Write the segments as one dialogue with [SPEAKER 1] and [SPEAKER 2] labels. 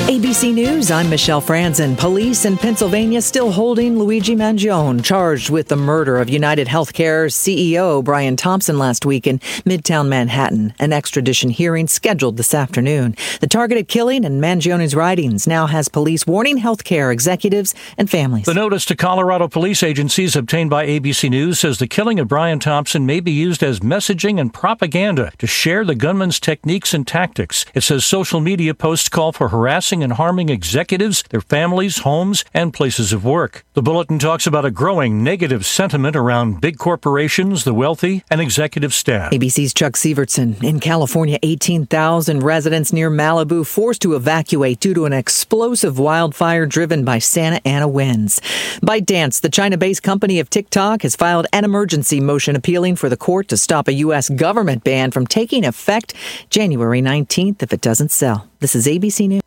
[SPEAKER 1] ABC News, I'm Michelle Franzen. Police in Pennsylvania still holding Luigi Mangione, charged with the murder of United Healthcare CEO Brian Thompson last week in Midtown Manhattan. An extradition hearing scheduled this afternoon. The targeted killing and Mangione's writings now has police warning healthcare executives and families.
[SPEAKER 2] The notice to Colorado police agencies obtained by ABC News says the killing of Brian Thompson may be used as messaging and propaganda to share the gunman's techniques and tactics. It says social media posts call for harassing and harming executives, their families, homes, and places of work. The bulletin talks about a growing negative sentiment around big corporations, the wealthy, and executive staff.
[SPEAKER 1] ABC's Chuck Sievertson. In California, 18,000 residents near Malibu forced to evacuate due to an explosive wildfire driven by Santa Ana winds. ByteDance, the China-based company of TikTok, has filed an emergency motion appealing for the court to stop a U.S. government ban from taking effect January 19th if it doesn't sell. This is ABC News.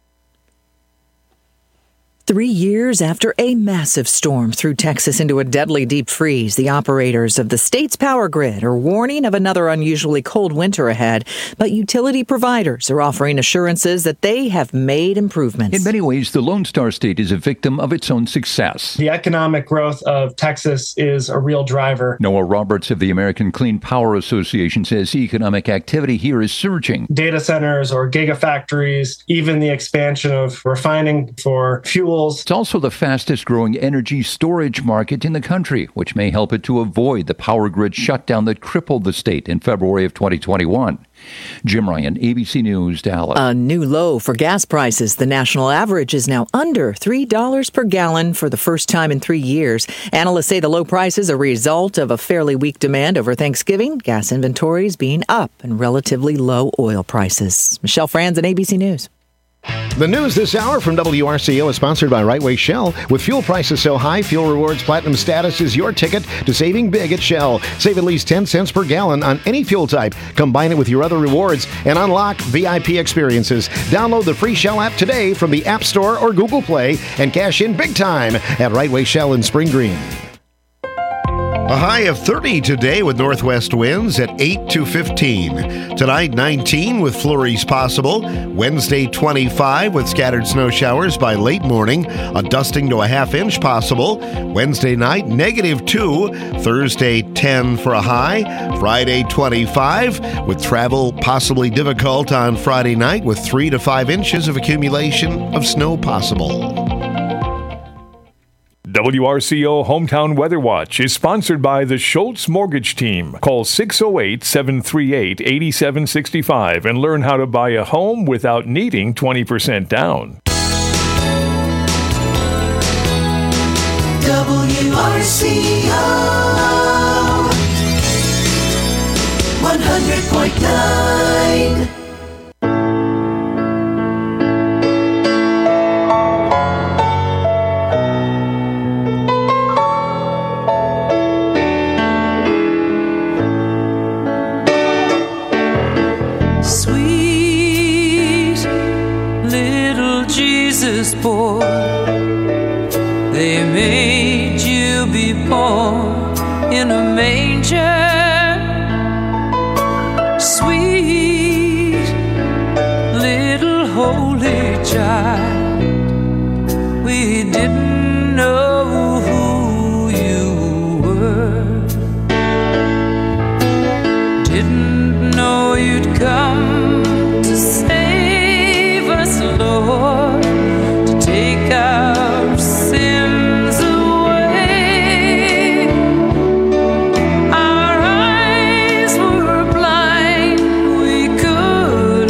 [SPEAKER 1] 3 years after a massive storm threw Texas into a deadly deep freeze, the operators of the state's power grid are warning of another unusually cold winter ahead. But utility providers are offering assurances that they have made improvements.
[SPEAKER 3] In many ways, the Lone Star State is a victim of its own success.
[SPEAKER 4] The economic growth of Texas is a real driver.
[SPEAKER 3] Noah Roberts of the American Clean Power Association says economic activity here is surging.
[SPEAKER 4] Data centers or gigafactories, even the expansion of refining for fuel.
[SPEAKER 3] It's also the fastest growing energy storage market in the country, which may help it to avoid the power grid shutdown that crippled the state in February of 2021. Jim Ryan, ABC News, Dallas.
[SPEAKER 1] A new low for gas prices. The national average is now under $3 per gallon for the first time in 3 years. Analysts say the low price is a result of a fairly weak demand over Thanksgiving, gas inventories being up, and relatively low oil prices. Michelle Franzen, ABC News.
[SPEAKER 5] The news this hour from WRCO is sponsored by Right Way Shell. With fuel prices so high, Fuel Rewards Platinum status is your ticket to saving big at Shell. Save at least 10 cents per gallon on any fuel type. Combine it with your other rewards and unlock VIP experiences. Download the free Shell app today from the App Store or Google Play and cash in big time at Right Way Shell in Spring Green. A high of 30 today with northwest winds at 8 to 15. Tonight, 19 with flurries possible. Wednesday, 25 with scattered snow showers by late morning. A dusting to a half inch possible. Wednesday night, -2. Thursday, 10 for a high. Friday, 25 with travel possibly difficult on Friday night with 3 to 5 inches of accumulation of snow possible.
[SPEAKER 6] WRCO Hometown Weather Watch is sponsored by the Schultz Mortgage Team. Call 608-738-8765 and learn how to buy a home without needing 20% down.
[SPEAKER 7] WRCO 100.9.
[SPEAKER 8] Boy, they made you be born in a manger. Sweet little holy child, we didn't know who you were, didn't know you'd come to save us, Lord. Take our sins away. Our eyes were blind, we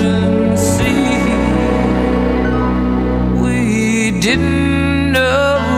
[SPEAKER 8] couldn't see. We didn't know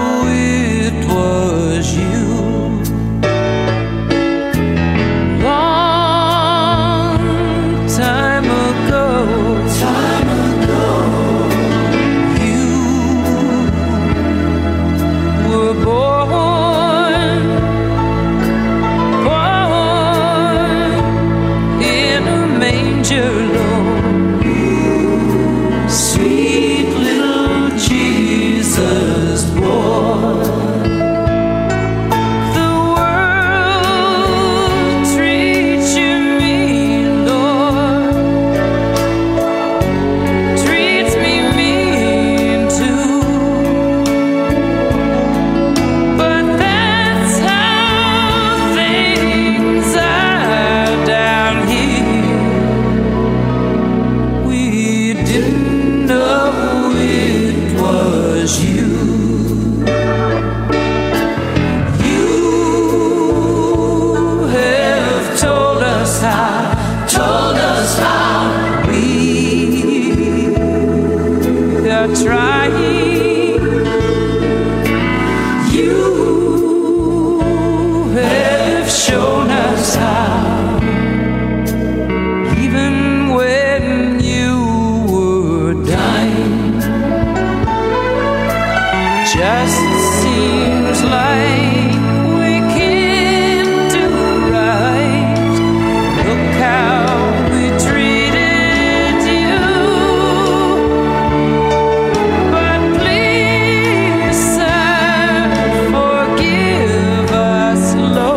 [SPEAKER 8] it was you. You have told us how we are trying. You have shown us how, even when you were dying. Just seems like we can't do right. Look how we treated you. But please, sir, forgive us,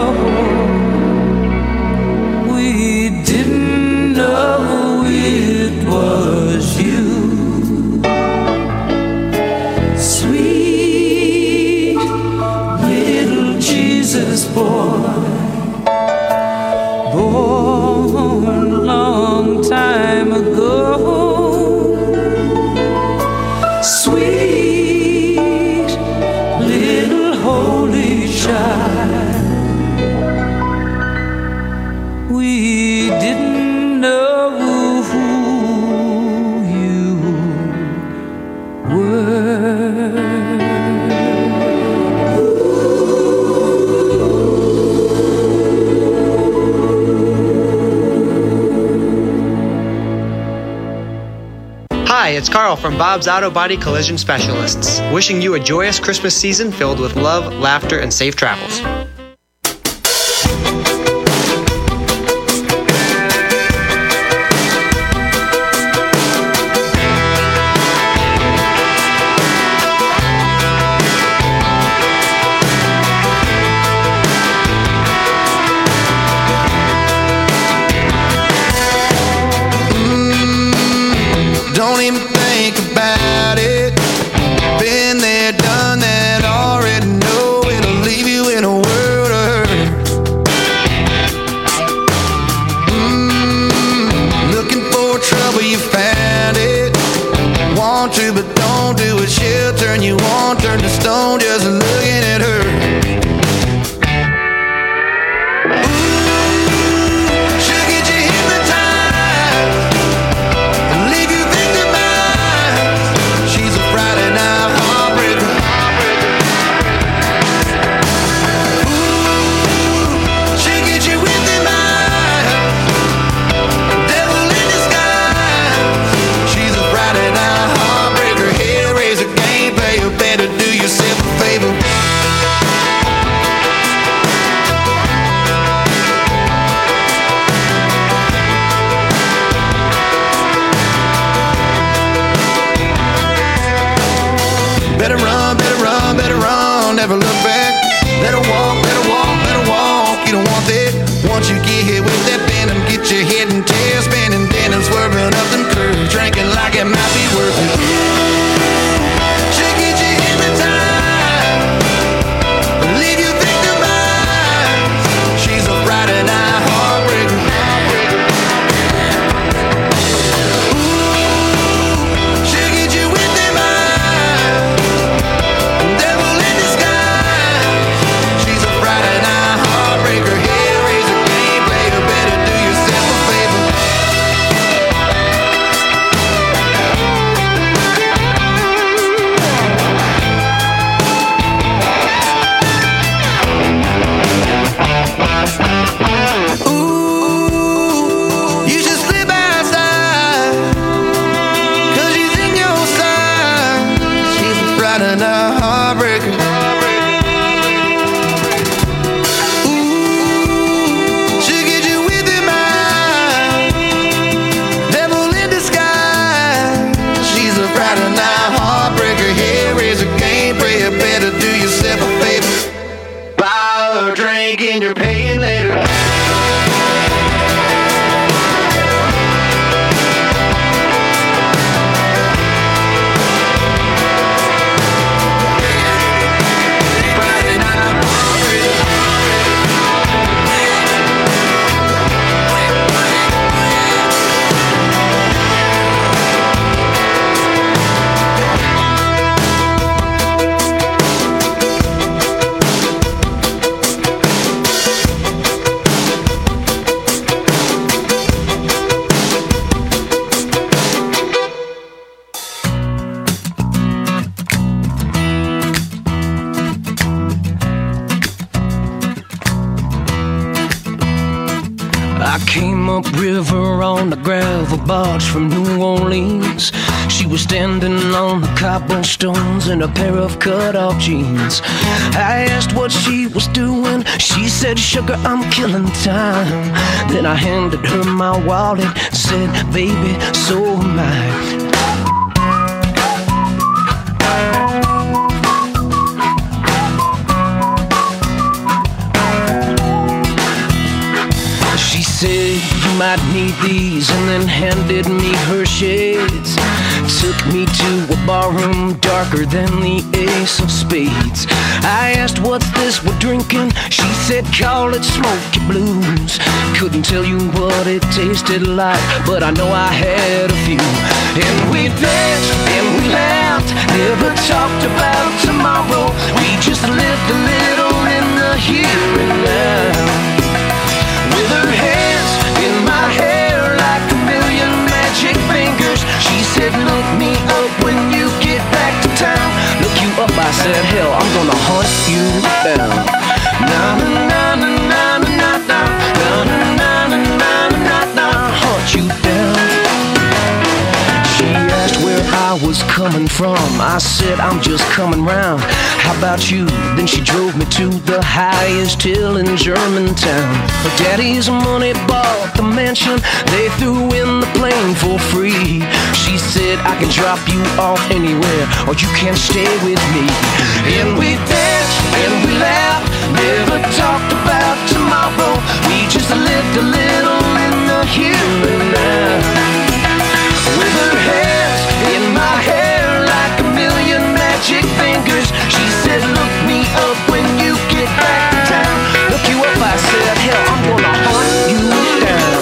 [SPEAKER 8] Lord. We didn't know it was you. Sweet little Jesus boy, born a long time ago. Sweet little holy child, we didn't know who you were.
[SPEAKER 7] Hi, it's Carl from Bob's Auto Body Collision Specialists, wishing you a joyous Christmas season filled with love, laughter, and safe travels.
[SPEAKER 9] Don't even think about it. Been there, done that, already know it'll leave you in a world of hurt. Looking for trouble, you found it. Want to, but don't do it. She'll turn you on, turn to stone, just looking at her. She'll get you hypnotized and leave you victimized. She's a Friday night heartbreaker. She'll get you with them eyes, devil in disguise. She's a Friday night heartbreaker, hellraiser, game player. Better do yourself a favor. Better run, never look back. Better walk, you don't want that. Once you get hit with that venom, get your head and tail spinning, then and swerving up them curves, drinking like it might be worth it. She'll get you hypnotized, leave you victimized. She's a Friday night heartbreaker. She'll get you with them eyes, devil in disguise. She's a Friday night heartbreaker, hellraiser, game player. Better do yourself a favor.
[SPEAKER 10] upriver on the gravel barge from New Orleans. She was standing on the cobblestones in a pair of cut-off jeans. I asked what she was doing. She said, "Sugar, I'm killing time." Then I handed her my wallet and said, "Baby, so am I." She said, "You might need these," and then handed me her shades. Took me to a barroom darker than the ace of spades. I asked, "What's this we're drinking?" She said, "Call it Smoky Blues." Couldn't tell you what it tasted like, but I know I had a few. And we danced and we laughed, never talked about tomorrow. We just lived a little in the here and now. With her hands in my hair like a million magic fingers, she said, "Look me up when you get back to town." Look you up, I said, "Hell, I'm gonna hunt you down." Na na na na na na na na na na na na na, hunt you down. She asked where I was coming from. I said, "I'm just coming round. How about you?" Then she drove me to the highest hill in Germantown. Her daddy's money bought the mansion. They threw in the plane for free. She said, "I can drop you off anywhere, or you can stay with me." And we danced and we laughed, never talked about tomorrow. We just lived a little in the here and now. With her hands in my hair like a million magic fingers, she said, "Look me up when you get back to town." Look you up, I said, "Hell, I'm gonna hunt you down."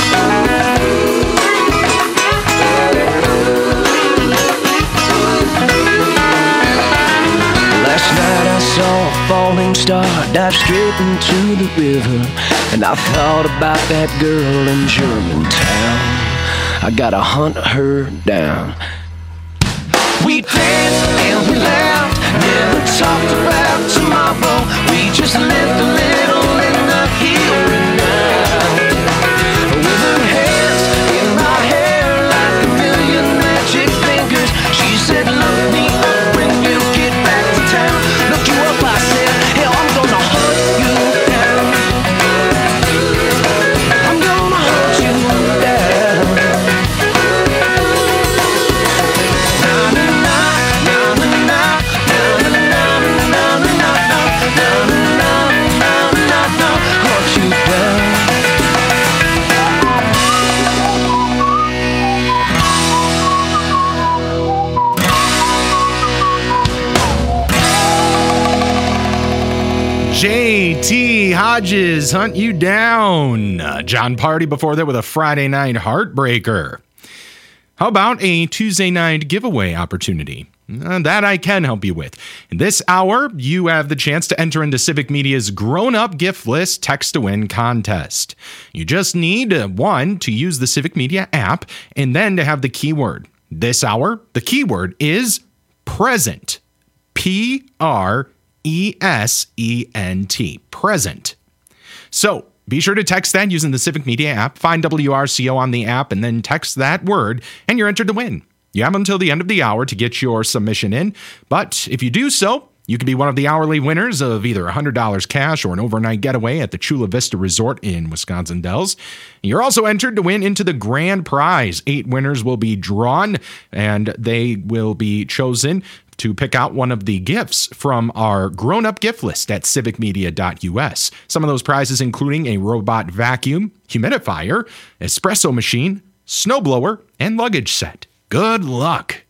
[SPEAKER 10] Last night I saw a falling star dive straight into the river, and I thought about that girl in Germantown. I gotta hunt her down. We danced and we laughed, never talked about tomorrow. We just lived a little in the here and now. With her hands in my hair like a million magic fingers, she said, "Look me up when you get back to town." Look you up, I said, "Hell, I'm gonna hunt you down." I'm gonna hunt you down.
[SPEAKER 11] JT Hodges, Hunt You Down. John Party before that with a Friday Night Heartbreaker. How about a Tuesday night giveaway opportunity? That I can help you with. In this hour, you have the chance to enter into Civic Media's grown-up gift list text to win contest. You just need one to use the Civic Media app and then to have the keyword. This hour, the keyword is present. PRESENT. Present. So be sure to text that using the Civic Media app. Find WRCO on the app and then text that word and you're entered to win. You have until the end of the hour to get your submission in, but if you do so, you could be one of the hourly winners of either $100 cash or an overnight getaway at the Chula Vista Resort in Wisconsin Dells. You're also entered to win into the grand prize. 8 winners will be drawn, and they will be chosen to pick out one of the gifts from our grown-up gift list at civicmedia.us. Some of those prizes including a robot vacuum, humidifier, espresso machine, snowblower, and luggage set. Good luck.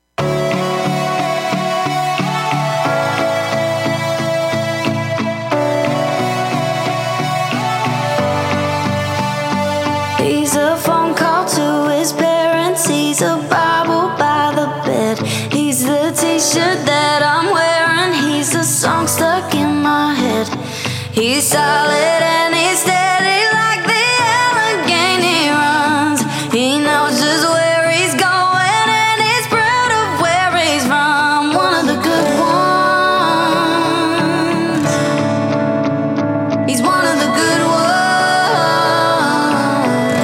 [SPEAKER 12] He's a phone call to his parents. He's a Bible by the bed. He's the t-shirt that I'm wearing. He's a song stuck in my head. He's solid and he's steady like the Allegheny runs. He knows just where he's going and he's proud of where he's from. One of the good ones. He's one of the good ones.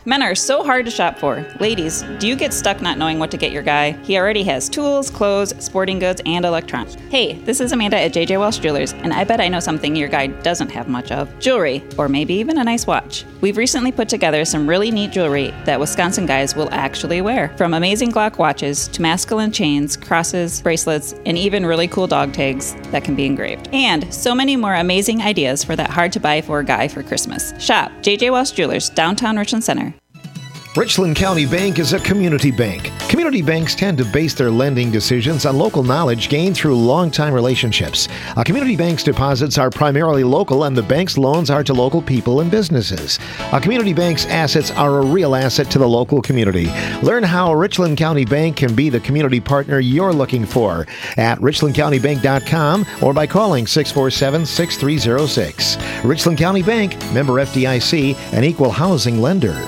[SPEAKER 13] Men are so hard to shop for. Ladies, do you get stuck not knowing what to get your guy? He already has tools, clothes, sporting goods, and electronics. Hey, this is Amanda at JJ Welsh Jewelers, and I bet I know something your guy doesn't have much of. Jewelry, or maybe even a nice watch. We've recently put together some really neat jewelry that Wisconsin guys will actually wear. From amazing Glock watches to masculine chains, crosses, bracelets, and even really cool dog tags that can be engraved. And so many more amazing ideas for that hard-to-buy-for guy for Christmas. Shop JJ Welsh Jewelers, downtown Richland Center.
[SPEAKER 5] Richland County Bank is a community bank. Community banks tend to base their lending decisions on local knowledge gained through long-time relationships. A community bank's deposits are primarily local, and the bank's loans are to local people and businesses. A community bank's assets are a real asset to the local community. Learn how Richland County Bank can be the community partner you're looking for at richlandcountybank.com or by calling 647-6306. Richland County Bank, member FDIC, an equal housing lender.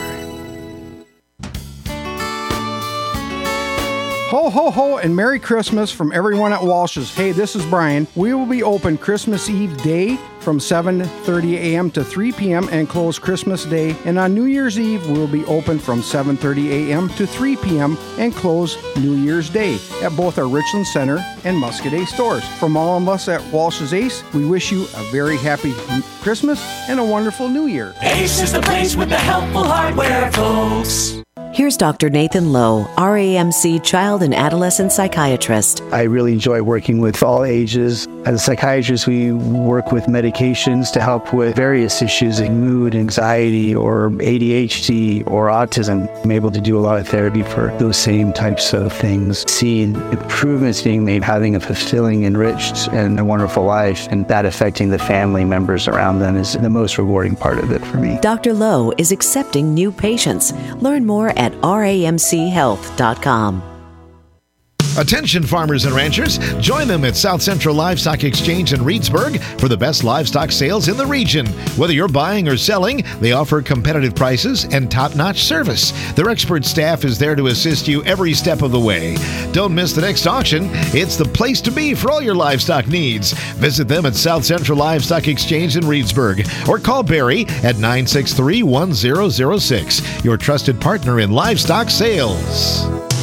[SPEAKER 14] Ho, ho, ho, and Merry Christmas from everyone at Walsh's. Hey, this is Brian. We will be open Christmas Eve day from 7:30 a.m. to 3 p.m. and close Christmas Day. And on New Year's Eve, we will be open from 7:30 a.m. to 3 p.m. and close New Year's Day at both our Richland Center and Muscoda stores. From all of us at Walsh's Ace, we wish you a very happy Christmas and a wonderful New Year.
[SPEAKER 8] Ace is the place with the helpful hardware, folks.
[SPEAKER 15] Here's Dr. Nathan Lowe, RAMC child and adolescent psychiatrist.
[SPEAKER 16] I really enjoy working with all ages. As a psychiatrist, we work with medications to help with various issues like mood, anxiety, or ADHD, or autism. I'm able to do a lot of therapy for those same types of things. Seeing improvements being made, having a fulfilling, enriched, and a wonderful life, and that affecting the family members around them is the most rewarding part of it for me.
[SPEAKER 15] Dr. Lowe is accepting new patients. Learn more at ramchealth.com.
[SPEAKER 5] Attention farmers and ranchers, join them at South Central Livestock Exchange in Reedsburg for the best livestock sales in the region. Whether you're buying or selling, they offer competitive prices and top-notch service. Their expert staff is there to assist you every step of the way. Don't miss the next auction. It's the place to be for all your livestock needs. Visit them at South Central Livestock Exchange in Reedsburg or call Barry at 963-1006, your trusted partner in livestock sales.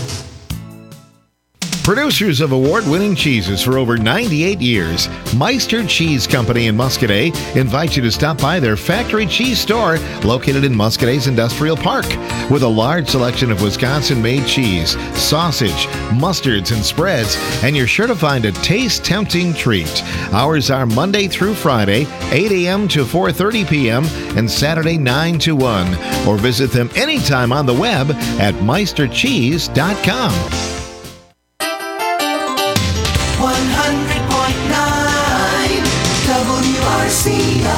[SPEAKER 5] Producers of award-winning cheeses for over 98 years, Meister Cheese Company in Muscoda invite you to stop by their factory cheese store located in Muscoda's Industrial Park. With a large selection of Wisconsin-made cheese, sausage, mustards, and spreads, and you're sure to find a taste-tempting treat. Hours are Monday through Friday, 8 a.m. to 4:30 p.m., and Saturday 9 to 1. Or visit them anytime on the web at meistercheese.com.
[SPEAKER 8] 100.9 WRCO.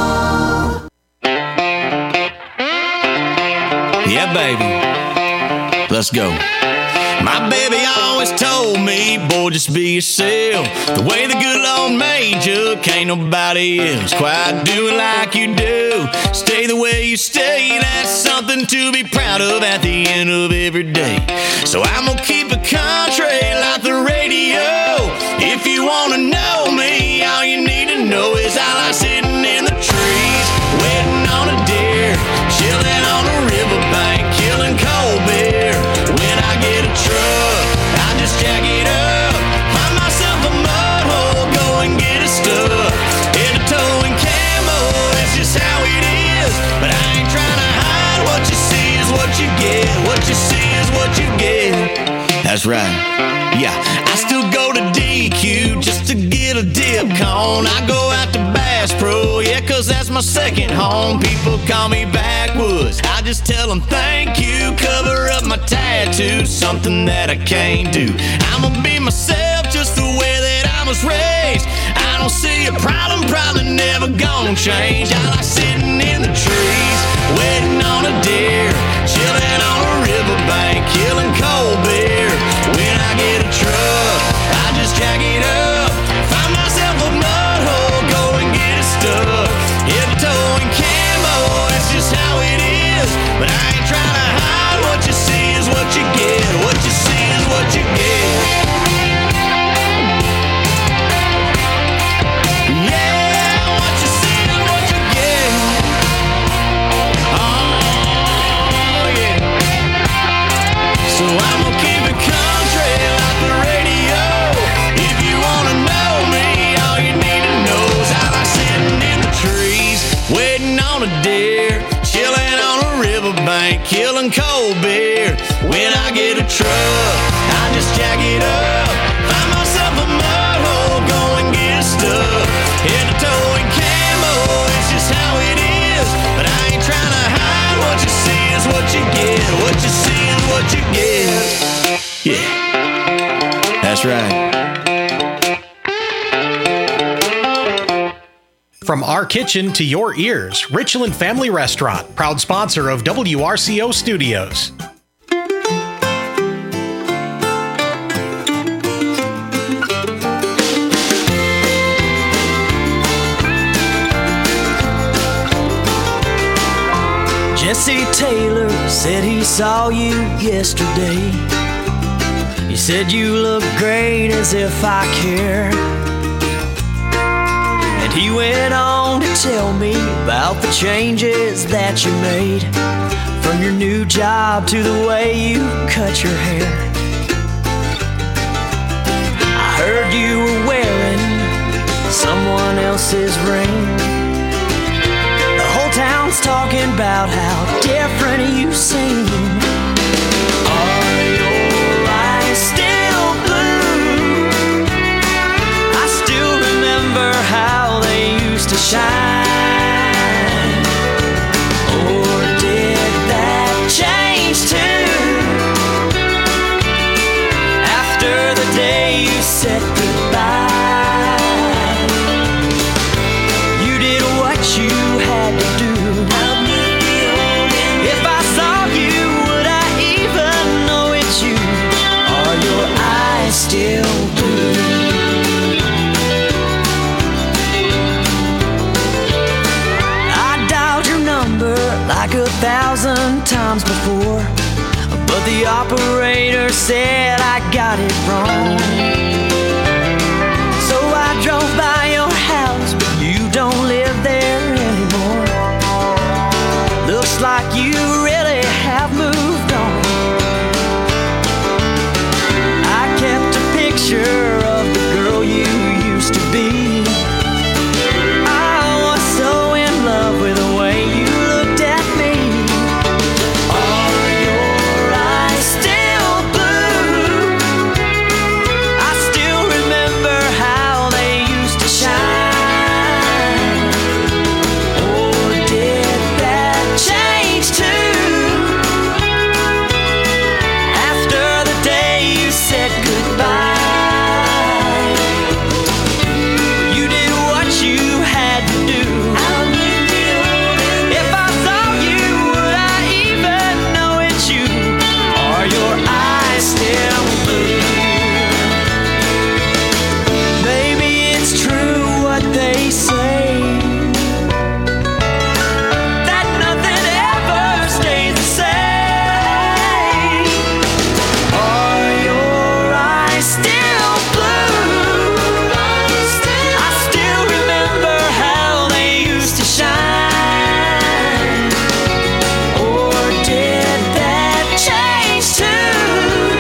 [SPEAKER 17] Yeah, baby. Let's go. My baby always told me, boy, just be yourself. The way the good Lord made you, can't nobody else quite do it like you do. Stay the way you stay, that's something to be proud of at the end of every day. So I'm gonna keep it country like the radio. If you wanna know me, all you need to know is I like sitting in the trees, waiting on a deer, chilling on a riverbank, killing cold beer. When I get a truck, I just jack it up, find myself a mud hole, go and get it stuck. In a towing camo, it's just how it is. But I ain't trying to hide, what you see is what you get. What you see is what you get. That's right, yeah. I still go to DQ just to get a dip cone. I go out to Bass Pro, yeah, cause that's my second home. People call me backwoods, I just tell them thank you. Cover up my tattoo, something that I can't do. I'ma be myself just the way that I was raised. I don't see a problem, probably never gonna change. I like sitting in the trees, waiting on a deer, chilling on a riverbank, killing cold beer. When I get a truck, I just jack it up, find myself a mud hole, go and get it stuck. Hit a towing camo, it's just how it is. But I ain't trying to hide, what you see is what you get. What you see is what you get. Yeah, what you see is what you get. on a deer, chilling on a riverbank, killing cold beer. When I get a truck, I just jack it up, find myself a mud hole, go and get stuck. Head to toe and camo, it's just how it is. But I ain't trying to hide, what you see is what you get. What you see is what you get. Yeah, that's right.
[SPEAKER 18] From our kitchen to your ears, Richland Family Restaurant, proud sponsor of WRCO Studios.
[SPEAKER 10] Jesse Taylor said he saw you yesterday. He said you look great, as if I care. And he went on to tell me about the changes that you made, from your new job to the way you cut your hair. I heard you were wearing someone else's ring. The whole town's talking about how different you seem. Are your eyes still blue? I still remember how they used to shine. Or did that change too? After the day you said goodbye, you did what you had to do. If I saw you, would I even know it's you? Are your eyes still blue? I dialed your number like 1,000 times before, but the operator said I got it wrong. So I drove by your house, but you don't live there anymore. Looks like you really have moved on. I kept a picture of the girl you used to be. I was so in love with the way you looked at me. Are your eyes still blue? I still remember how they used to shine. Or did that change too? After the day you said goodbye, you did what you had to do. If I saw you, would I even know it's you? Are your eyes still blue? Maybe it's true what they say, that nothing ever stays the same. Are your eyes still blue? I still remember how they used to shine. Or did that change too?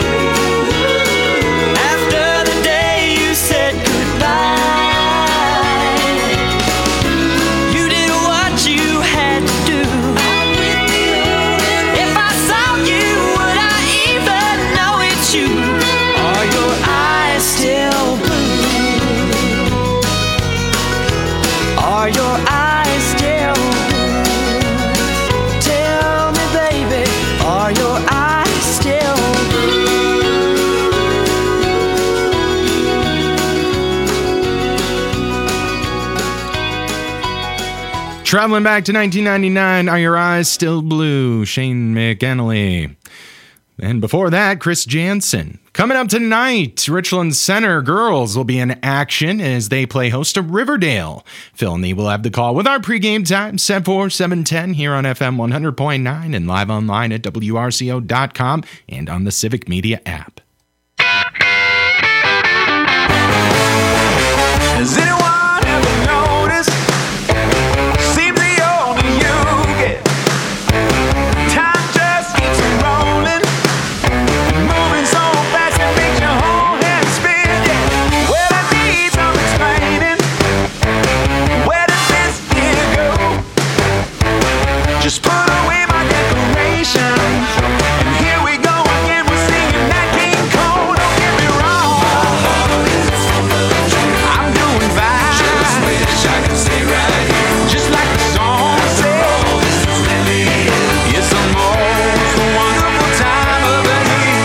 [SPEAKER 10] After the day you said goodbye, you did what you had to do. If I saw you, would I even know it's you? Are your eyes still blue? Are your eyes still blue? Tell me, baby, are your eyes still blue?
[SPEAKER 11] Traveling back to 1999, Are Your Eyes Still Blue? Shane McAnally. And before that, Chris Jansen. Coming up tonight, Richland Center girls will be in action as they play host to Riverdale. Phil and Lee will have the call with our pregame time set for 7:10 here on FM 100.9 and live online at WRCO.com and on the Civic Media app.
[SPEAKER 8] Has anyone ever noticed? Seems the older you get, time just keeps rolling, moving so fast it makes your whole head spin. Yeah. Well, it needs some explaining. Where did this year go? Just put away my decorations, and here we go again. We're singing Nat King Cole. Don't get me wrong, I'm doing fine. Just wish I could stay right here, just like the song says. It's the most wonderful time of the year.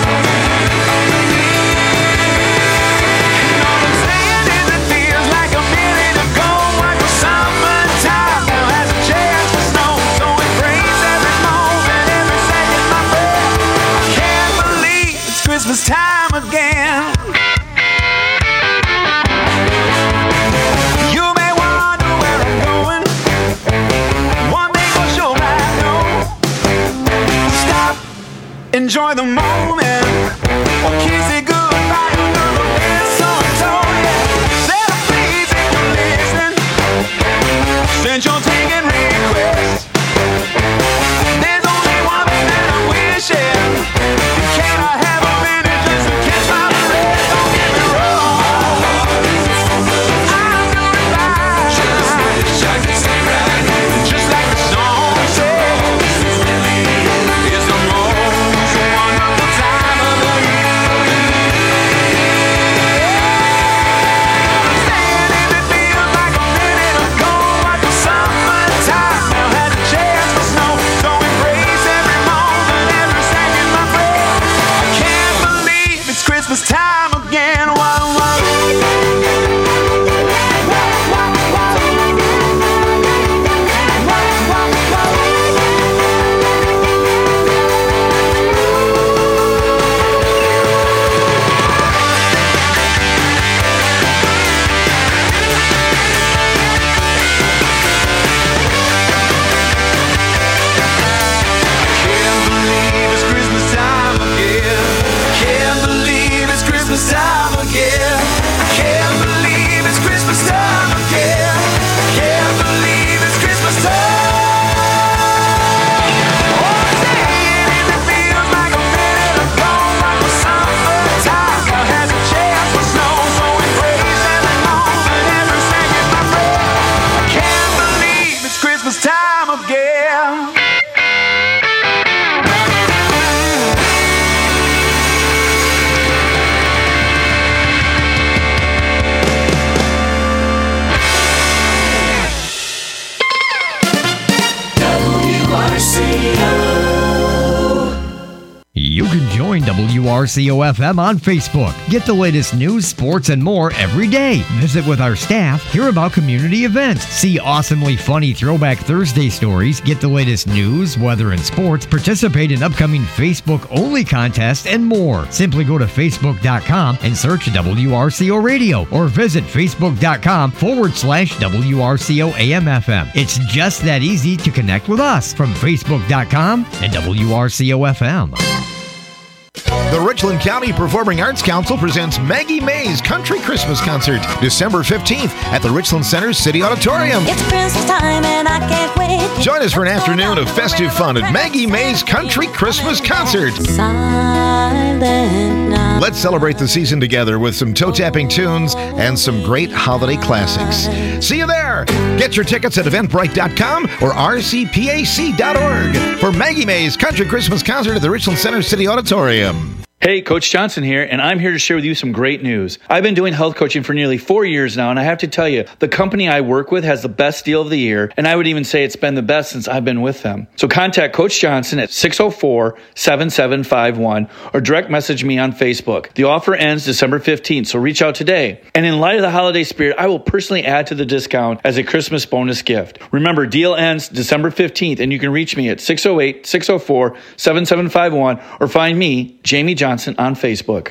[SPEAKER 8] And all I'm saying is it feels like a minute ago, like the summertime now has a chance for snow. So embrace every moment, every second, my friend. I can't believe it's Christmas time again. You may wonder where I'm going. One thing for sure I know. Stop, enjoy the moment, or kiss it goodbye under the mistletoe. Yeah, let her please if you listen, since you're taking requests. There's only one thing that I'm wishing. Can I have a minute just to catch my breath? Don't get me wrong, I'm doing fine. Just wish I could stay right here, just like the song says. It's the most wonderful time of the year. I'm saying if it feels like a minute ago, like the summertime now has a chance for snow. So embrace every moment, every second, my friend. I can't believe it's Christmas time again. Can't believe it's Christmas time again. Can't believe it's Christmas time again. Can't believe it's Christmas time. Oh, I'm saying if it feels like a minute ago, like the summertime now has a chance for snow. So embrace every moment, every second, my friend. I can't believe it's Christmas time again.
[SPEAKER 19] You can join WRCO-FM on Facebook. Get the latest news, sports, and more every day. Visit with our staff, hear about community events, see awesomely funny Throwback Thursday stories, get the latest news, weather, and sports, participate in upcoming Facebook-only contests, and more. Simply go to Facebook.com and search WRCO Radio or visit Facebook.com/WRCO-AM-FM. It's just that easy to connect with us from Facebook.com and WRCO-FM.
[SPEAKER 5] The Richland County Performing Arts Council presents Maggie May's Country Christmas Concert, December 15th at the Richland Center City Auditorium.
[SPEAKER 12] It's Christmas time and I can't wait.
[SPEAKER 5] Join us for an afternoon of festive fun at Maggie May's Country Christmas Concert.
[SPEAKER 12] Silent night.
[SPEAKER 5] Let's celebrate the season together with some toe-tapping tunes and some great holiday classics. See you there! Get your tickets at eventbrite.com or rcpac.org for Maggie May's Country Christmas Concert at the Richland Center City Auditorium.
[SPEAKER 20] Hey, Coach Johnson here, and I'm here to share with you some great news. I've been doing health coaching for nearly 4 years now, and I have to tell you, the company I work with has the best deal of the year, and I would even say it's been the best since I've been with them. So contact Coach Johnson at 604-7751 or direct message me on Facebook. The offer ends December 15th, so reach out today. And in light of the holiday spirit, I will personally add to the discount as a Christmas bonus gift. Remember, deal ends December 15th, and you can reach me at 608-604-7751 or find me, Jamie Johnson, on Facebook.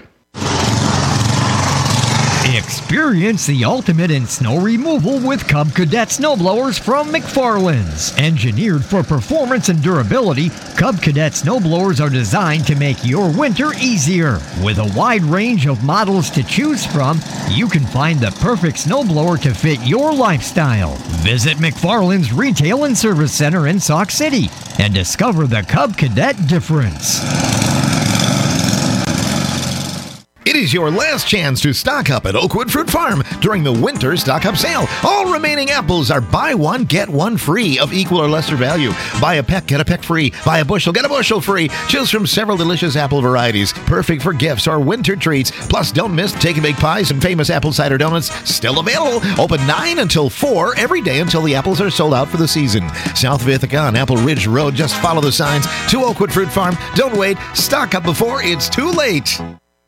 [SPEAKER 19] Experience the ultimate in snow removal with Cub Cadet snowblowers from McFarland's. Engineered for performance and durability, Cub Cadet snowblowers are designed to make your winter easier. With a wide range of models to choose from, you can find the perfect snowblower to fit your lifestyle. Visit McFarland's Retail and Service Center in Sauk City and discover the Cub Cadet difference.
[SPEAKER 5] It is your last chance to stock up at Oakwood Fruit Farm during the winter stock up sale. All remaining apples are buy one, get one free of equal or lesser value. Buy a peck, get a peck free. Buy a bushel, get a bushel free. Choose from several delicious apple varieties, perfect for gifts or winter treats. Plus, don't miss Take and Bake pies and famous apple cider donuts, still available. Open 9 until 4 every day until the apples are sold out for the season. South of Ithaca on Apple Ridge Road. Just follow the signs to Oakwood Fruit Farm. Don't wait. Stock up before it's too late.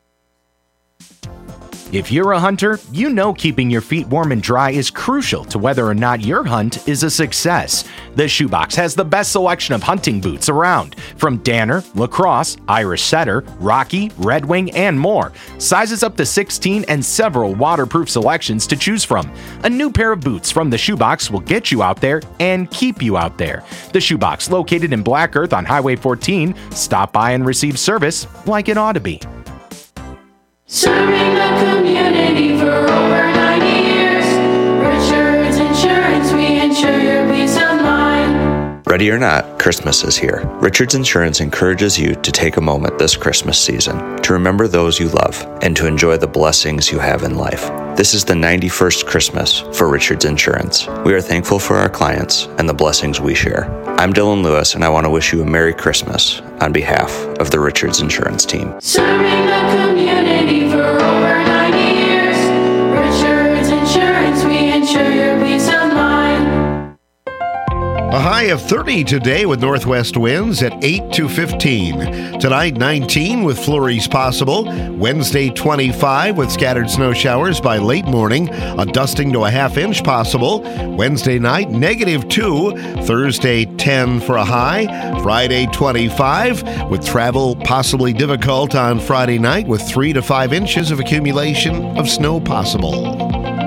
[SPEAKER 11] If you're a hunter, you know keeping your feet warm and dry is crucial to whether or not your hunt is a success. The Shoebox has the best selection of hunting boots around, from Danner, Lacrosse, Irish Setter, Rocky, Red Wing, and more. Sizes up to 16 and several waterproof selections to choose from. A new pair of boots from the Shoebox will get you out there and keep you out there. The Shoebox, located in Black Earth on Highway 14. Stop by and receive service like it ought to be.
[SPEAKER 12] Serving the community for over 90 years. Richards Insurance, we insure your peace of mind.
[SPEAKER 21] Ready or not, Christmas is here. Richards Insurance encourages you to take a moment this Christmas season to remember those you love and to enjoy the blessings you have in life. This is the 91st Christmas for Richards Insurance. We are thankful for our clients and the blessings we share. I'm Dylan Lewis, and I want to wish you a Merry Christmas on behalf of the Richards Insurance team.
[SPEAKER 12] Serving the community for over 90 years. Richards Insurance, we insure your peace of mind.
[SPEAKER 5] A high of 30 today with northwest winds at 8 to 15. Tonight, 19 with flurries possible. Wednesday, 25 with scattered snow showers by late morning. A dusting to a half-inch possible. Wednesday night, -2. Thursday, 10 for a high. Friday, 25 with travel possibly difficult on Friday night with 3 to 5 inches of accumulation of snow possible.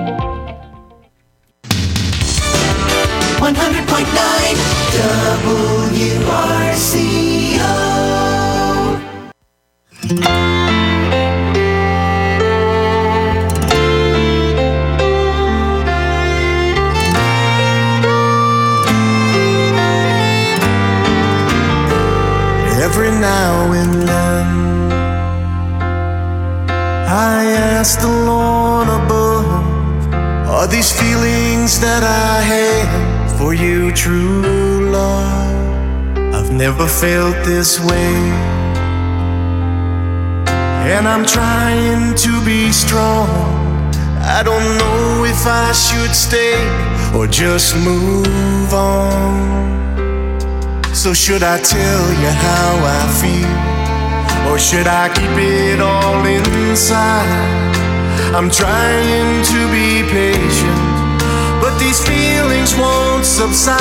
[SPEAKER 8] 100.9 WRCO.
[SPEAKER 9] Every now and then I ask the Lord above, are these feelings that I have for you true love? I've never felt this way, and I'm trying to be strong. I don't know if I should stay or just move on. So should I tell you how I feel, or should I keep it all inside? I'm trying to be patient, but these feelings won't subside.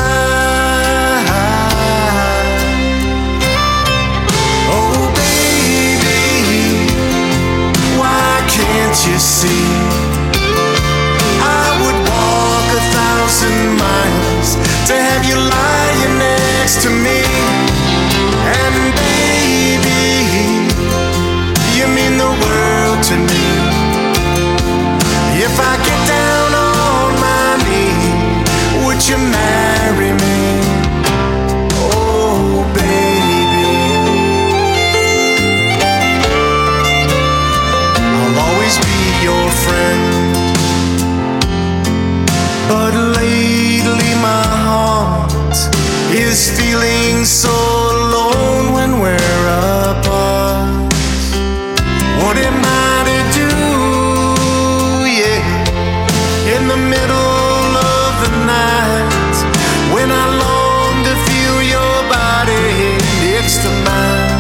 [SPEAKER 9] Oh baby, why can't you see? I would walk 1,000 miles to have you lying next to me. And baby, you mean the world to me. If I get down on my knee, would you marry me? Oh, baby, I'll always be your friend. But lately my heart is feeling so alone when we're apart. What am I to do? In the middle of the night, when I long to feel your body next to mine.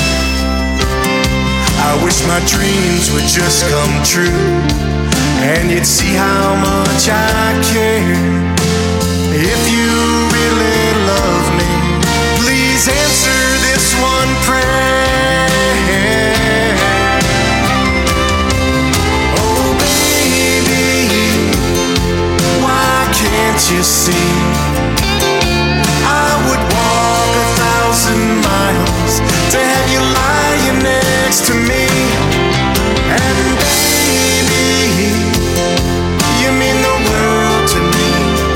[SPEAKER 9] I wish my dreams would just come true, and you'd see how much I care. If you really love me, please answer this one prayer. Can't you see? I would walk 1,000 miles to have you lying next to me. And baby, you mean the world to me.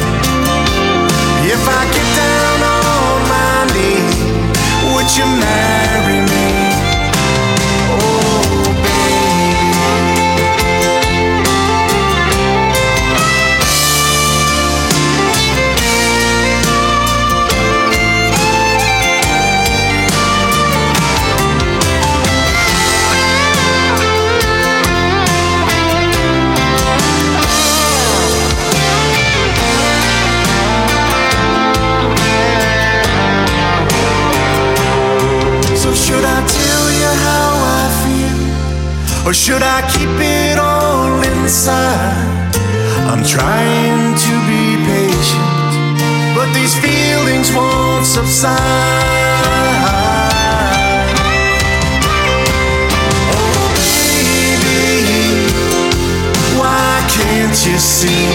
[SPEAKER 9] If I get down on my knee, would you marry me? Oh baby. Should I tell you how I feel? Or should I keep it all inside? I'm trying to be patient, but these feelings won't subside. Oh baby, why can't you see?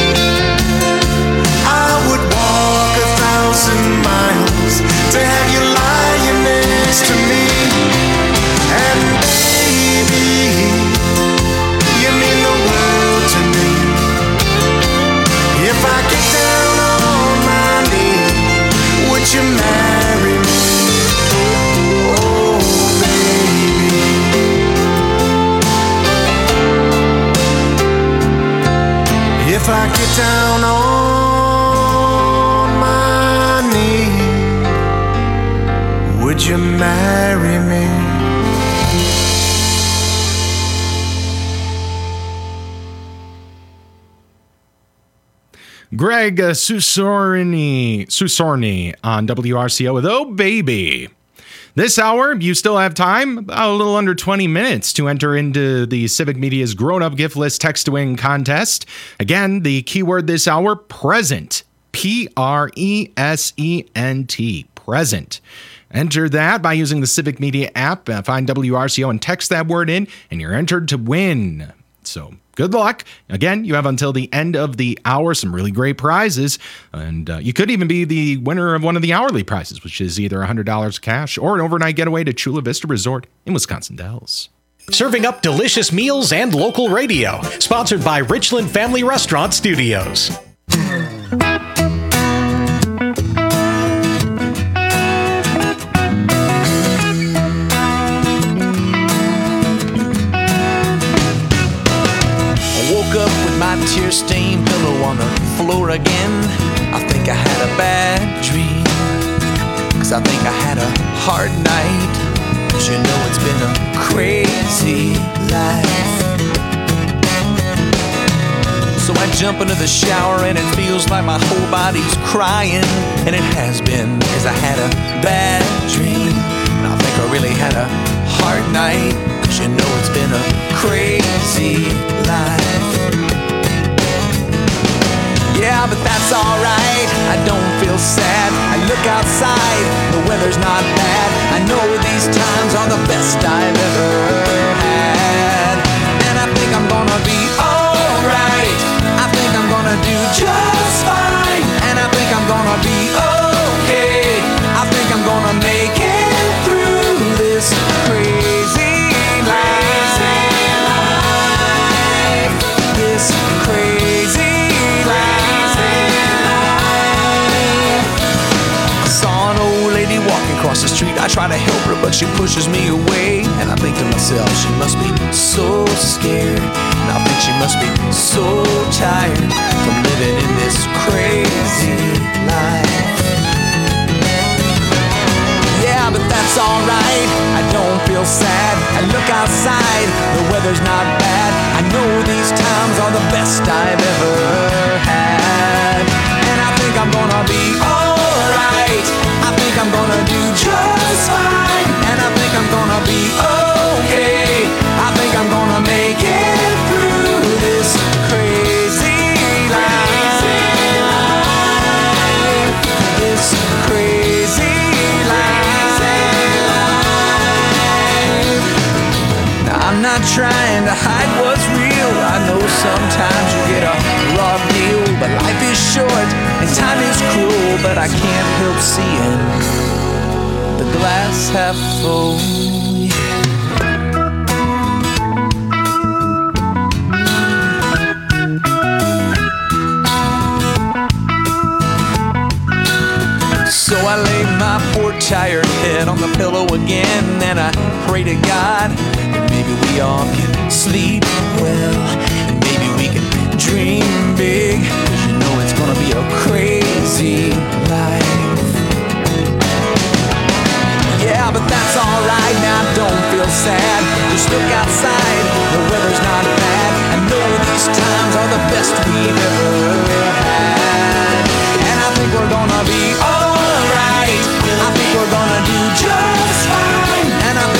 [SPEAKER 9] I would walk 1,000 miles to have you lying next to me. And baby, you mean the world to me. If I get down on my knee, would you marry me? Oh baby. If I get down on my knee, would you marry me?
[SPEAKER 11] Greg Susorni on WRCO with Oh Baby. This hour, you still have time, about a little under 20 minutes to enter into the Civic Media's Grown Up Gift List Text to Win contest. Again, the keyword this hour, present. Present. Present. Enter that by using the Civic Media app. Find WRCO and text that word in, and you're entered to win. So good luck. Again, you have until the end of the hour, some really great prizes. And you could even be the winner of one of the hourly prizes, which is either $100 cash or an overnight getaway to Chula Vista Resort in Wisconsin Dells.
[SPEAKER 18] Serving up delicious meals and local radio. Sponsored by Richland Family Restaurant Studios.
[SPEAKER 10] My tear-stained pillow on the floor again. I think I had a bad dream, 'cause I think I had a hard night. 'Cause you know it's been a crazy life. So I jump into the shower and it feels like my whole body's crying. And it has been, 'cause I had a bad dream. And I think I really had a hard night. 'Cause you know it's been a crazy life. Yeah, but that's alright, I don't feel sad. I look outside, the weather's not bad. I know these times are the best I've ever had. And I think I'm gonna be alright. I think I'm gonna do just fine. And I think I'm gonna be okay. I think I'm gonna make it through this crazy life. This crazy walking across the street, I try to help her, but she pushes me away. And I think to myself, she must be so scared. And I think she must be so tired from living in this crazy life. Yeah, but that's alright, I don't feel sad. I look outside, the weather's not bad. I know these times are the best I've ever had. And I think I'm gonna be alright. I think I'm gonna do just fine. And I think I'm gonna be okay. I think I'm gonna make it through this crazy life. This crazy life. Now I'm not trying to hide what's real. I know sometimes you get a raw deal, but life is short and time is cruel. But I can't help seeing the glass half full. So I lay my poor tired head on the pillow again, and I pray to God that maybe we all can sleep well, and maybe we can dream big, 'cause you know it's gonna be a crazy life. Yeah, but that's alright, now don't feel sad. Just look outside, the weather's not bad. I know these times are the best we've ever had. And I think we're gonna be alright. I think we're gonna do just fine. And I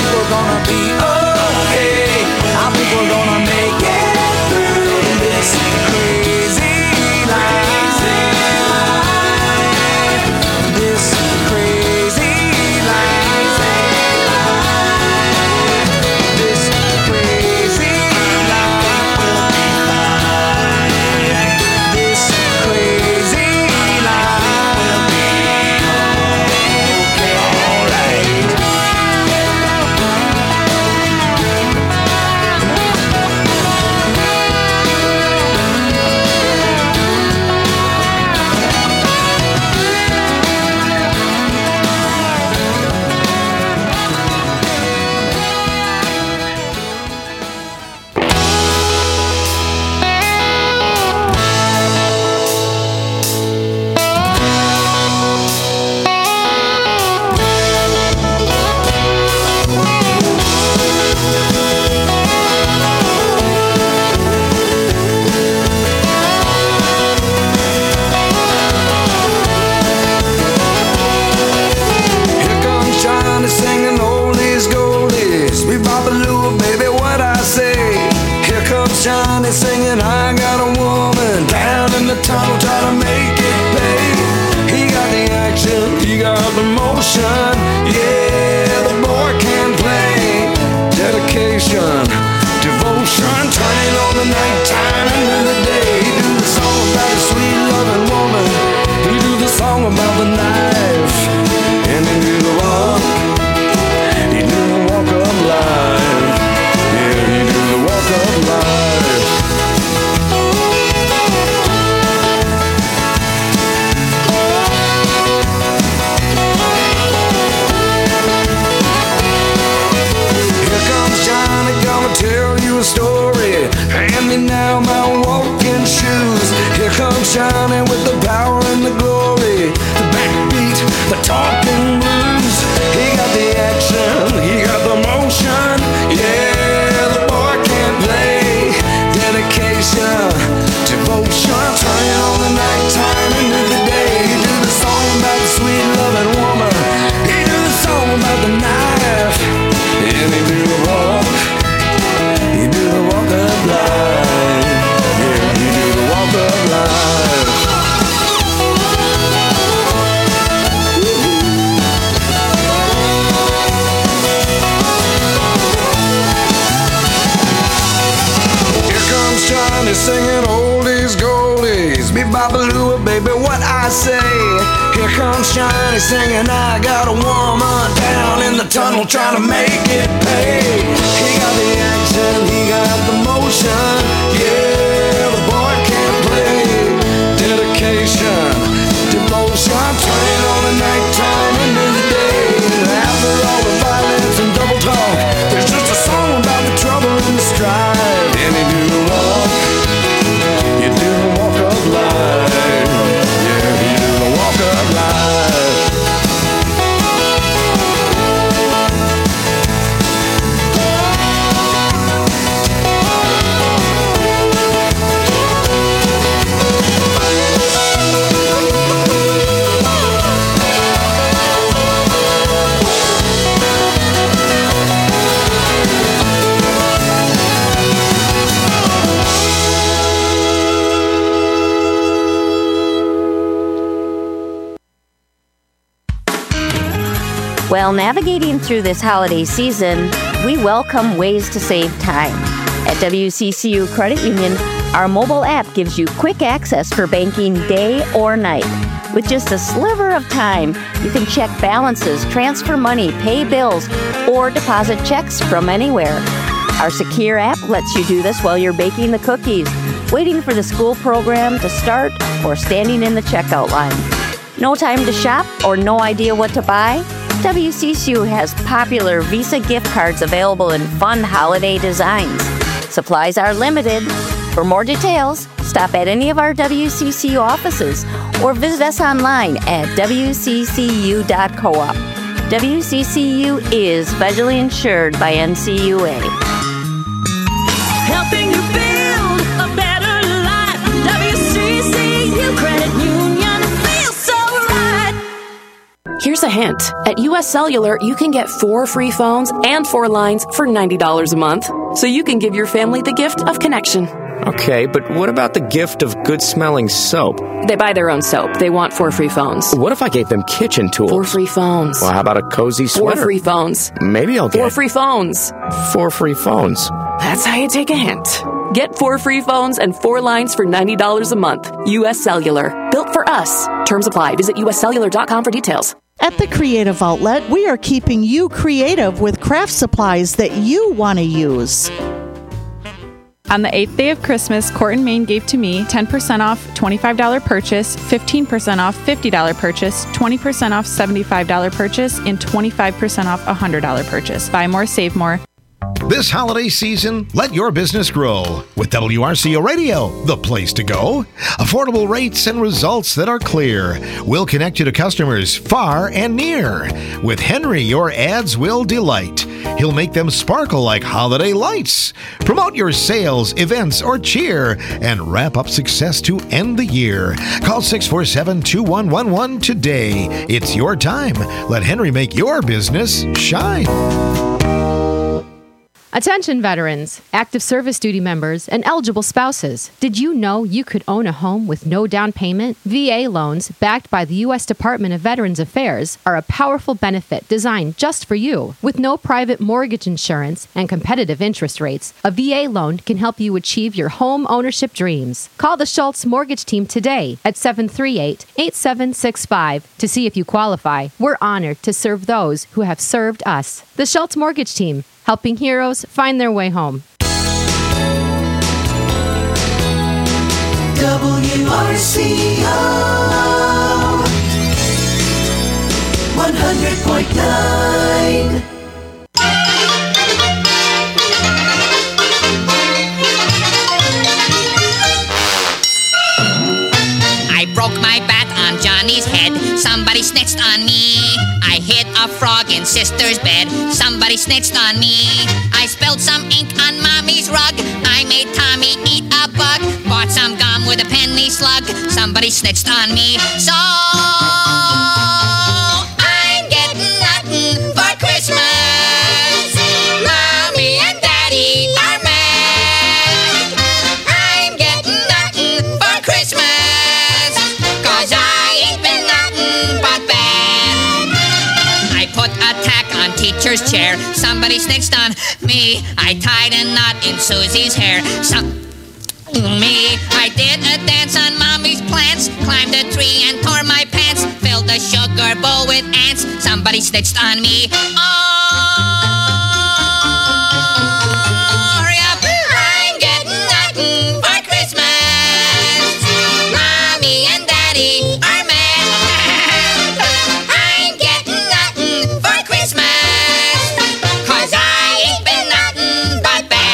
[SPEAKER 9] Johnny singing oldies goldies. Be Babaloo, baby, what I say. Here comes Johnny singing, I got a woman down in the tunnel trying to make it pay. He got the action, he got the motion. Yeah, the boy can play. Dedication, devotion, turning on the nighttime into the day. After all the violence and double talk, there's just a song about the trouble and the strife. And he do the walk, you do the walk of life. Yeah, you do the walk of life.
[SPEAKER 2] While navigating through this holiday season, we welcome ways to save time. At WCCU Credit Union, our mobile app gives you quick access for banking day or night. With just a sliver of time, you can check balances, transfer money, pay bills, or deposit checks from anywhere. Our secure app lets you do this while you're baking the cookies, waiting for the school program to start, or standing in the checkout line. No time to shop or no idea what to buy? WCCU has popular Visa gift cards available in fun holiday designs. Supplies are limited. For more details, stop at any of our WCCU offices or visit us online at wccu.coop. WCCU is federally insured by NCUA.
[SPEAKER 12] Helping you build a better life. WCCU Credit Union feels so right.
[SPEAKER 22] Here's a hint. At US Cellular, you can get 4 free phones and 4 lines for $90 a month. So you can give your family the gift of connection.
[SPEAKER 23] Okay, but what about the gift of good-smelling soap?
[SPEAKER 22] They buy their own soap. They want 4 free phones.
[SPEAKER 23] What if I gave them kitchen tools?
[SPEAKER 22] 4 free phones.
[SPEAKER 23] Well, how about a cozy sweater?
[SPEAKER 22] 4 free phones.
[SPEAKER 23] Maybe I'll get
[SPEAKER 22] 4 free phones.
[SPEAKER 23] 4 free phones.
[SPEAKER 22] That's how you take a hint. Get 4 free phones and 4 lines for $90 a month. US Cellular. Built for us. Terms apply. Visit uscellular.com for details.
[SPEAKER 24] At the Creative Outlet, we are keeping you creative with craft supplies that you want to use.
[SPEAKER 25] On the 8th day of Christmas, Court and Main gave to me 10% off $25 purchase, 15% off $50 purchase, 20% off $75 purchase, and 25% off $100 purchase. Buy more, save more.
[SPEAKER 5] This holiday season, let your business grow with WRCO Radio, the place to go. Affordable rates and results that are clear. We'll connect you to customers far and near. With Henry, your ads will delight. He'll make them sparkle like holiday lights. Promote your sales, events, or cheer, and wrap up success to end the year. Call 647-2111 today. It's your time. Let Henry make your business shine.
[SPEAKER 26] Attention veterans, active service duty members, and eligible spouses. Did you know you could own a home with no down payment? VA loans, backed by the U.S. Department of Veterans Affairs, are a powerful benefit designed just for you. With no private mortgage insurance and competitive interest rates, a VA loan can help you achieve your home ownership dreams. Call the Schultz Mortgage Team today at 738-8765 to see if you qualify. We're honored to serve those who have served us. The Schultz Mortgage Team, helping heroes find their way home.
[SPEAKER 12] WRCO 100.9.
[SPEAKER 27] I broke my bat on Johnny's head. Somebody snitched on me. I hit a frog in sister's bed. Somebody snitched on me. I spilled some ink on mommy's rug. I made Tommy eat a bug. Bought some gum with a penny slug. Somebody snitched on me. So I'm getting nothing for Christmas. Mommy and Daddy are mad. I'm getting nothing for Christmas, 'cause I ain't been nothing but bad. I put a tack on teacher's chair. Somebody snitched on me. I tied a knot in Susie's hair. Me, I did a dance on mommy's plants, climbed a tree and tore my pants, filled a sugar bowl with ants. Somebody snitched on me. Oh, yep. I'm getting nothing for Christmas. Mommy and Daddy are mad. I'm getting nothing for Christmas, 'cause I ain't been nothing but bad.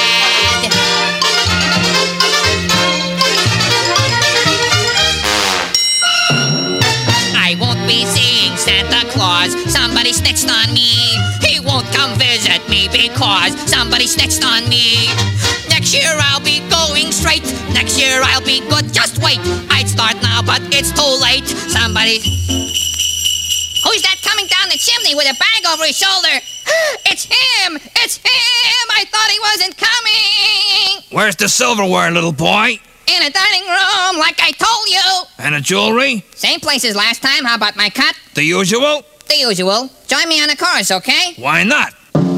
[SPEAKER 27] I won't be seeing Santa Claus. Somebody snitched on me. He won't come visit me because somebody snitched on me. Next year I'll be going straight. Next year I'll be good. Just wait. I'd start now, but it's too late. Somebody. Who's that coming down the chimney with a bag over his shoulder? It's him! It's him! I thought he wasn't coming!
[SPEAKER 17] Where's the silverware, little boy?
[SPEAKER 27] In a dining room, like I told you!
[SPEAKER 17] And the jewelry?
[SPEAKER 27] Same place as last time. How about my cut?
[SPEAKER 17] The usual?
[SPEAKER 27] The usual. Join me on the chorus, okay?
[SPEAKER 17] Why not?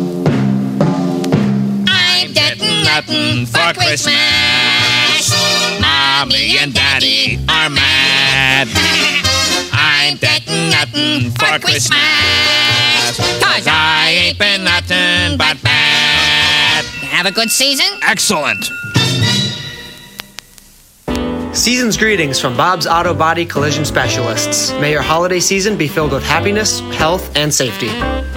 [SPEAKER 27] I'm getting nothing for Christmas.
[SPEAKER 17] Mommy and Daddy are mad.
[SPEAKER 27] I'm getting nothing for Christmas, 'cause I ain't been nothing but bad. Have a good season?
[SPEAKER 17] Excellent.
[SPEAKER 1] Season's greetings from Bob's Auto Body Collision Specialists. May your holiday season be filled with happiness, health, and safety.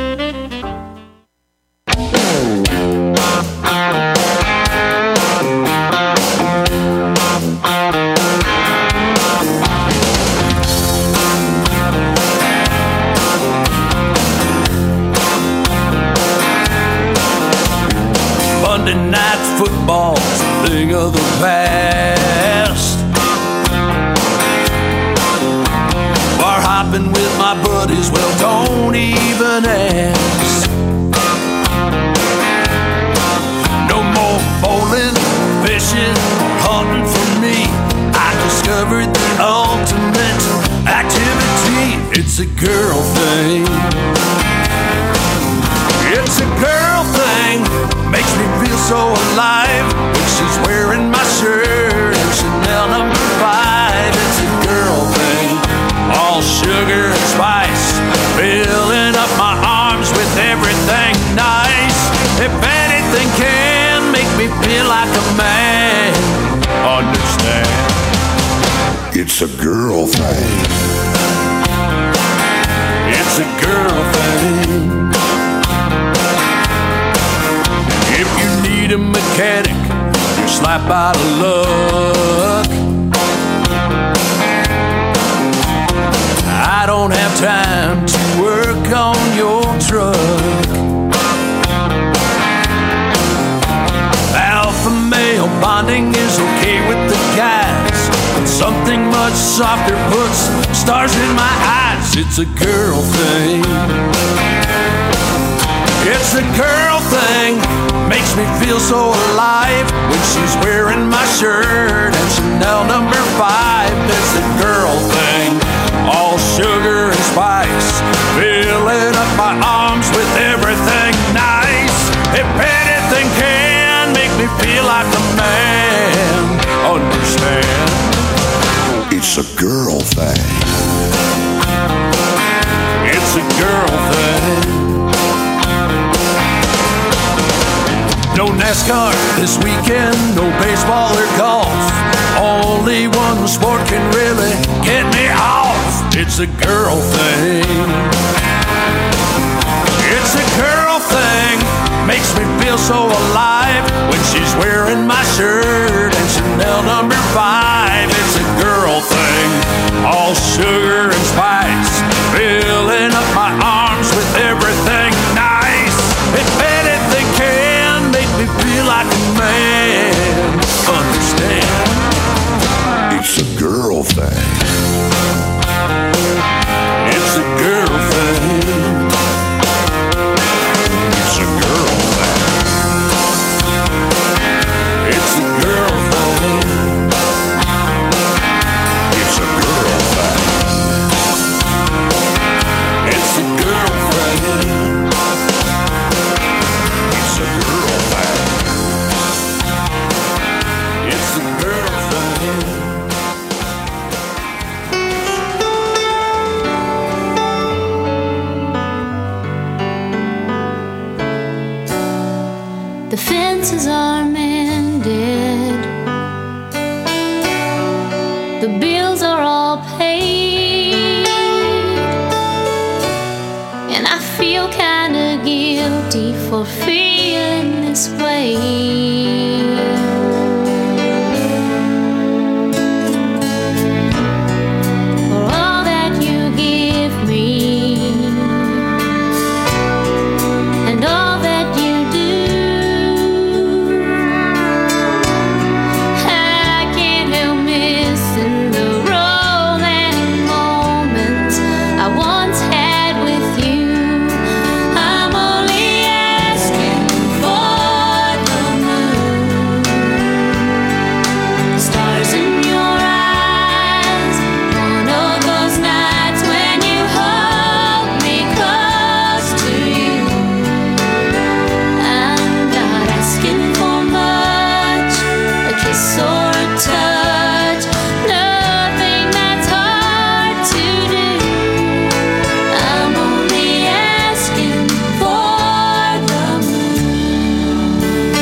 [SPEAKER 8] Monday night football's a thing of the past. Bar hopping with my buddies, well, don't even ask. No more bowling, fishing, or hunting for me. I discovered the ultimate activity. It's a girl thing. It's a girl thing. Makes me feel so alive when she's wearing my shirt and Chanel No. 5. It's a girl thing, all sugar and spice, filling up my arms with everything nice. If anything can make me feel like a man, understand, it's a girl thing. It's a girl thing. A mechanic, you're slap out of luck. I don't have time to work on your truck. Alpha male bonding is okay with the guys, but something much softer puts stars in my eyes. It's a girl thing. It's a girl thing. Makes me feel so alive when she's wearing my shirt and Chanel No. 5. It's a girl thing, all sugar and spice, filling up my arms with everything nice. If anything can make me feel like a man, understand, it's a girl thing. It's a girl thing. No NASCAR this weekend, no baseball or golf. Only one sport can really get me off. It's a girl thing. It's a girl thing. Makes me feel so alive when she's wearing my shirt and Chanel No. 5. It's a girl thing, all sugar and spice, filling up my arms with everything nice. If anything can make me feel like a man, understand, it's a girl thing. It's a girl thing. It's a girl thing. It's a girl thing. It's a girl thing.
[SPEAKER 12] The fences are mended. The bills are all paid. And I feel kinda guilty for feeling this way. For all that you give me and all that you do, I can't help missing the romantic moments I once had with you. I'm only asking for the moon, stars in your eyes, one of those nights when you hold me close to you. I'm not asking for much, a kiss or a touch, nothing that's hard to do. I'm only asking for the moon.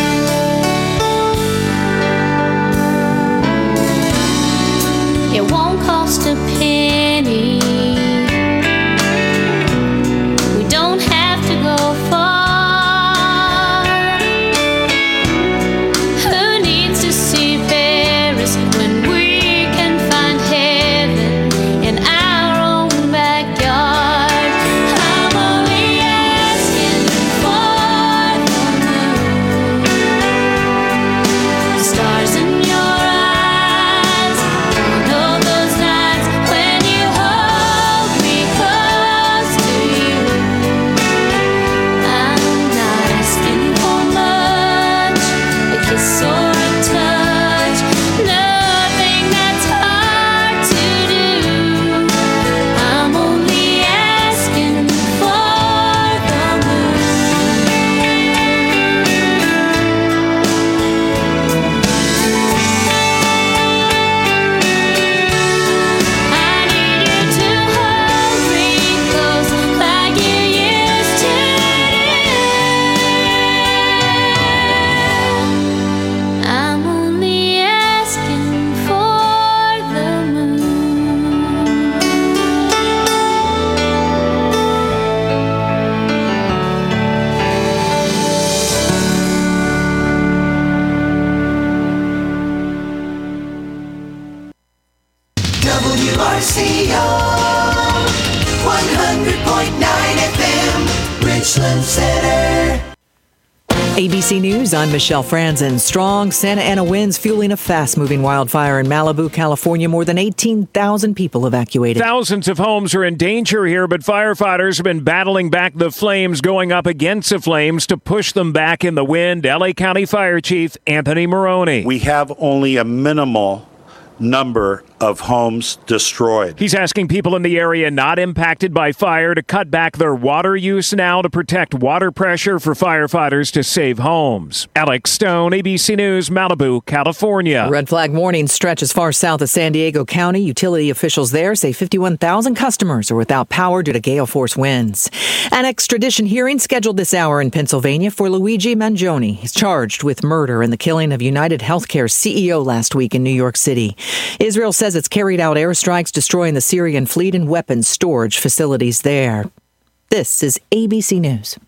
[SPEAKER 12] It won't cost a penny. We don't have to go far. Who needs to see Paris when we can find heaven in our own backyard? I'm only asking for the moon, stars in your eyes, one of those nights when you hold me close to you. I'm not asking for much, a kiss or a touch, nothing that's hard to do. I'm only asking for the moon. I need you to hold me close like you used to do. I'm only asking for the moon.
[SPEAKER 3] WRCO 100.9 FM, Richland Center.
[SPEAKER 15] ABC News, I'm Michelle Franzen. Strong Santa Ana winds fueling a fast-moving wildfire in Malibu, California. More than 18,000 people evacuated.
[SPEAKER 4] Thousands of homes are in danger here, but firefighters have been battling back the flames, going up against the flames to push them back in the wind. LA County Fire Chief Anthony Maroney.
[SPEAKER 6] We have only a minimal number of homes destroyed.
[SPEAKER 4] He's asking people in the area not impacted by fire to cut back their water use now to protect water pressure for firefighters to save homes. Alex Stone, ABC News, Malibu, California.
[SPEAKER 15] A red flag warning stretch as far south as San Diego County. Utility officials there say 51,000 customers are without power due to gale force winds. An extradition hearing scheduled this hour in Pennsylvania for Luigi Mangione. He's charged with murder in the killing of United Healthcare's CEO last week in New York City. Israel says it's carried out airstrikes destroying the Syrian fleet and weapons storage facilities there. This is ABC News.